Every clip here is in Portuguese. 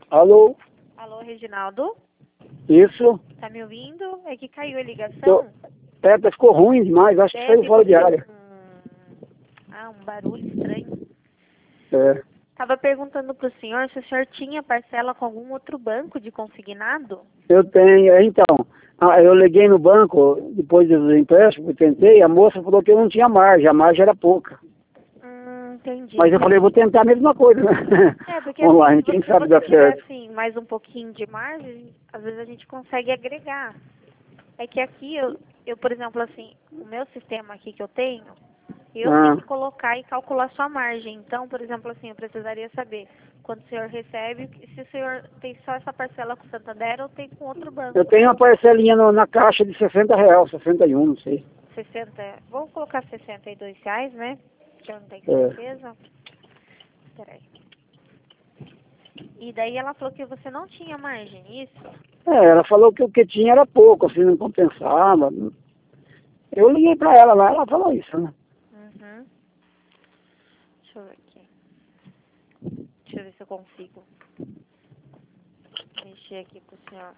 Alô? Alô, Reginaldo? Isso? Tá me ouvindo? É que caiu a ligação? Ficou ruim demais, acho que saiu fora de área. Um barulho estranho. É. Tava perguntando pro senhor se o senhor tinha parcela com algum outro banco de consignado? Eu tenho, então, eu liguei no banco, depois dos empréstimos, eu tentei, a moça falou que eu não tinha margem, a margem era pouca. Entendi. Mas eu falei, vou tentar a mesma coisa, né? Porque Online, assim, quem se sabe você dar tiver certo. assim, mais um pouquinho de margem, às vezes a gente consegue agregar. É que aqui, eu por exemplo, assim, o meu sistema aqui que eu tenho tenho que colocar e calcular sua margem. Então, por exemplo, assim, eu precisaria saber quando o senhor recebe, se o senhor tem só essa parcela com o Santander ou tem com outro banco. Eu tenho uma parcelinha na caixa de R$60, 61, não sei. 60, vou colocar R$62, né? Que eu não tenho certeza. Peraí. E daí ela falou que você não tinha margem, isso? Ela falou que o que tinha era pouco, assim, não compensava. Eu liguei pra ela lá, ela falou isso, né? Deixa eu ver aqui. Deixa eu ver se eu consigo mexer aqui pro senhor.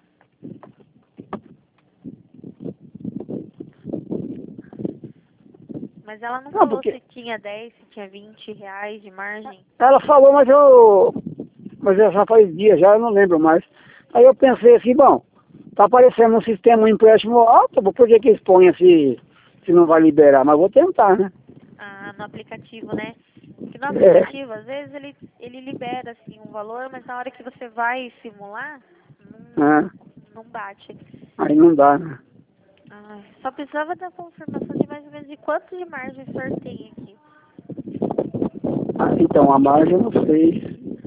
Mas ela não falou se tinha 10, se tinha R$20 de margem? Ela falou, mas já faz dias, já eu não lembro mais. Aí eu pensei assim, bom, tá aparecendo um sistema, um empréstimo alto, por que expõe se não vai liberar? Mas vou tentar, né? No aplicativo, né? Porque no aplicativo, às vezes ele libera assim um valor, mas na hora que você vai simular, não bate. Aí não dá, né? Só precisava da confirmação de mais ou menos de quanto de margem o senhor tem aqui. Então, a margem eu não sei.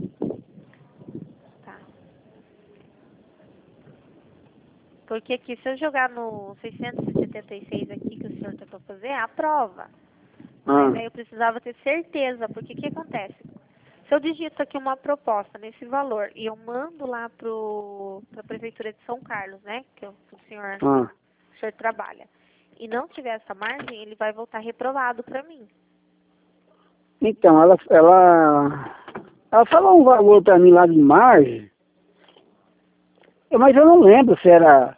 Tá. Porque aqui, se eu jogar no 676 aqui que o senhor tentou fazer, aprova. Mas aí eu precisava ter certeza, porque o que acontece? Se eu digito aqui uma proposta nesse valor e eu mando lá pra Prefeitura de São Carlos, né, que o senhor trabalha, e não tiver essa margem, ele vai voltar reprovado para mim. Então, ela falou um valor para mim lá de margem, mas eu não lembro se era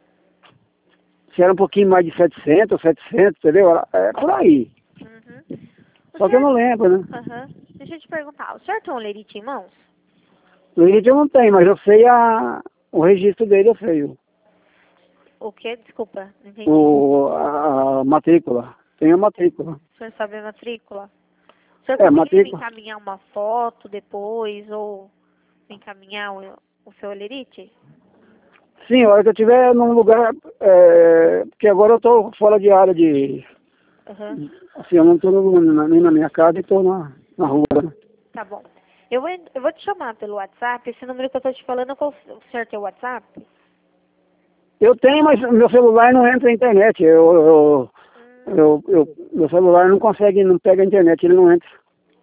um pouquinho mais de 700, entendeu? É por aí. Só que eu não lembro, né? Deixa eu te perguntar, o senhor tem um lerite em mãos? Lerite eu não tenho, mas eu sei o registro dele, eu sei. O quê? Desculpa, não entendi. A matrícula. Tem a matrícula. O senhor sabe a matrícula? O senhor conseguiria me encaminhar uma foto depois ou me encaminhar o seu lerite? Sim, a hora que eu estiver num lugar, porque agora eu estou fora de área de... Assim, eu não estou nem na minha casa e estou na rua, né? Tá bom. Eu vou te chamar pelo WhatsApp. Esse número que eu estou te falando, o senhor tem o WhatsApp? Eu tenho, mas meu celular não entra na internet. Meu celular não consegue, não pega a internet, ele não entra.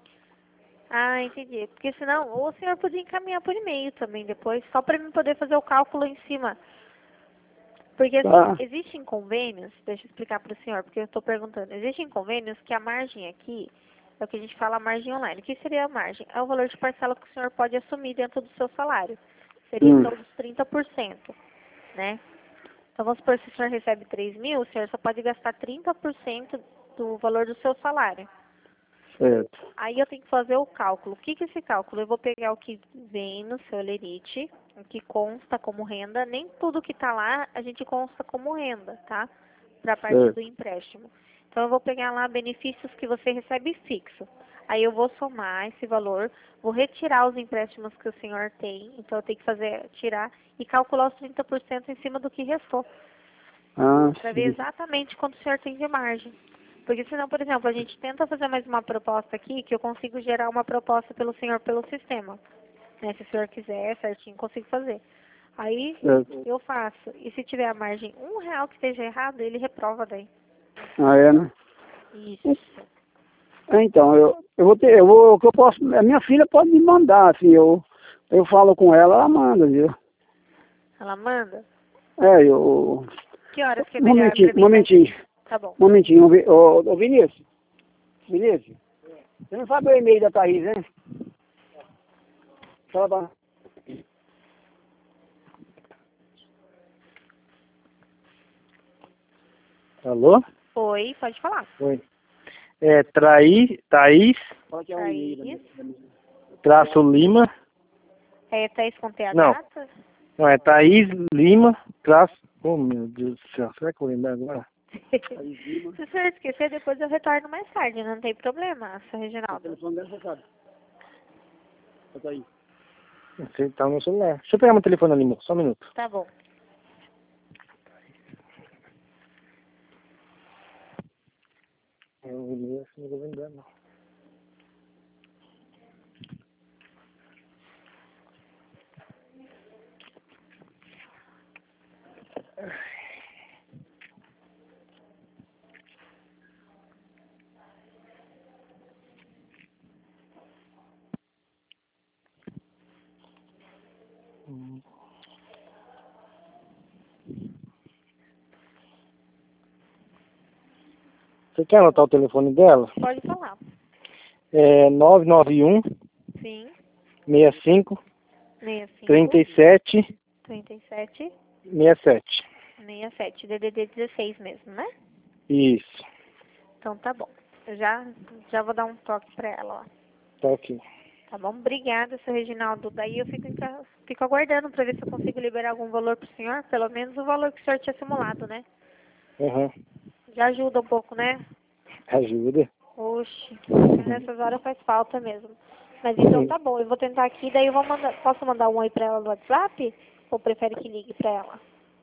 Entendi. Porque senão, ou o senhor podia encaminhar por e-mail também depois, só para mim poder fazer o cálculo em cima. Porque assim, existem convênios, deixa eu explicar para o senhor, porque eu estou perguntando, existem convênios que a margem aqui, é o que a gente fala margem online. O que seria a margem? É o valor de parcela que o senhor pode assumir dentro do seu salário. Seria então dos 30%, né? Então vamos supor, se o senhor recebe 3 mil, o senhor só pode gastar 30% do valor do seu salário. Certo. Aí eu tenho que fazer o cálculo. O que é esse cálculo? Eu vou pegar o que vem no seu lerite, o que consta como renda. Nem tudo que está lá a gente consta como renda, tá? Para a parte do empréstimo. Então eu vou pegar lá benefícios que você recebe fixo. Aí eu vou somar esse valor, vou retirar os empréstimos que o senhor tem. Então eu tenho que tirar e calcular os 30% em cima do que restou. Para ver exatamente quanto o senhor tem de margem. Porque senão, por exemplo, a gente tenta fazer mais uma proposta aqui, que eu consigo gerar uma proposta pelo senhor pelo sistema. Né? Se o senhor quiser, certinho, consigo fazer. Aí eu faço. E se tiver a margem R$1 que esteja errado, ele reprova daí. Né? Isso. Então, o que eu posso, a minha filha pode me mandar, assim, eu falo com ela manda, viu? Ela manda? Que horas que é melhor pra mim? Momentinho. Tá bom. Momentinho, ô Vinícius, você não sabe o e-mail da Thaís, né? Fala pra... Alô? Oi, pode falar. Oi. É Thaís, Qual que é o Thaís. e-mail? traço Lima. É Thaís com TH? Não. Não, é Thaís Lima, traço... Oh, meu Deus do céu, será que eu vou lembrar agora? Se você esquecer, depois eu retorno mais tarde, não tem problema, seu O Reginaldo. telefone dela você sabe. Bota aí. Você tá no meu celular. Deixa eu pegar meu telefone ali, moço, só um minuto. Tá bom. Eu não vou lembrar, não. Você quer anotar o telefone dela? Pode falar. É 991 Sim. 65 65 37 37 67. 67. DDD 16 mesmo, né? Isso. Então tá bom. Eu já vou dar um toque pra ela, ó. Tá ok. Tá bom? Obrigada, seu Reginaldo. Daí eu fico aguardando pra ver se eu consigo liberar algum valor pro senhor. Pelo menos o valor que o senhor tinha simulado, né? Aham. Já ajuda um pouco, né? Ajuda. Oxe, nessas horas faz falta mesmo. Mas então tá bom, eu vou tentar aqui, daí eu vou mandar. Posso mandar um oi pra ela no WhatsApp? Ou prefere que ligue pra ela?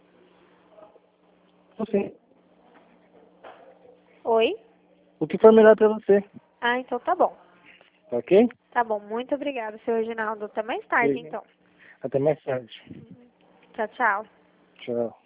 Você. Oi? O que for melhor pra você. Ah, então tá bom. Tá ok? Tá bom, muito obrigada, seu Reginaldo. Até mais tarde, Sim. então. Até mais tarde. Tchau, tchau. Tchau.